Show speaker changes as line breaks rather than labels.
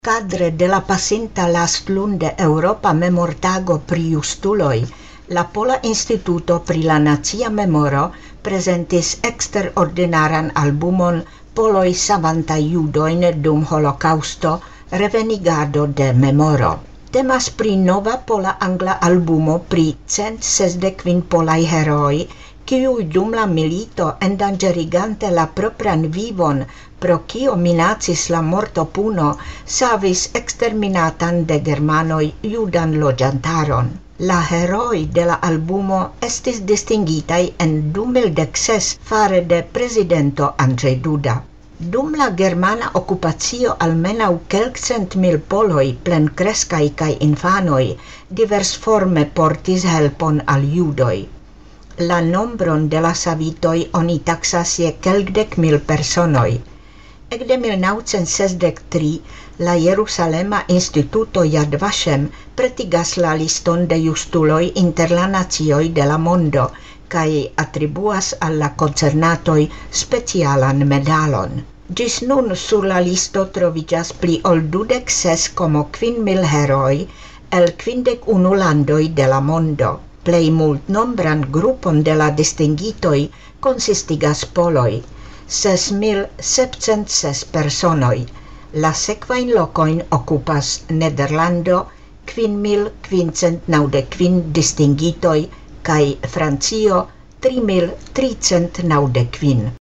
Cadre de la pasinta lastlunde Europa Memortago pri justuloj, la Pola Instituto pri la Nacia Memoro prezentis eksterordinaran albumon Poloj savantaj judojn dum Holokaŭsto, revenigado de memoro. Temas pri nova pola angla albumo pri 165 polaj herooj, kiuj dum la milito endanĝerigante la propran vivon pro kio minacis la mortopuno, savis eksterminatan de germanoj judan loĝantaron. La herooj de la albumo estis distingitaj en 2016 fare de prezidento Andrzej Duda. Dum la germana okupacio almenaŭ kelkcentmil poloj plenkreskaj kaj infanoj diversforme portis helpon al judoj. La nombron de la savitoj oni taksas je kelkdekmil personoj. Ekde 1963 la Jerusalema Instituto Yad Vashem pretigas la liston de justuloj inter la nacioj de la mondo kaj atribuas al la koncernatoj specialan medalon. Ĝis nun sur la listo troviĝas pli ol 26,5 heroj el 51 landoj de la mondo. Plej multnombran grupon de la distingitoj konsistigas poloj, 6,706 personoj. La sekvajn lokojn okupas Nederlando, 5,595 distingitoj kaj Francio, 3,395.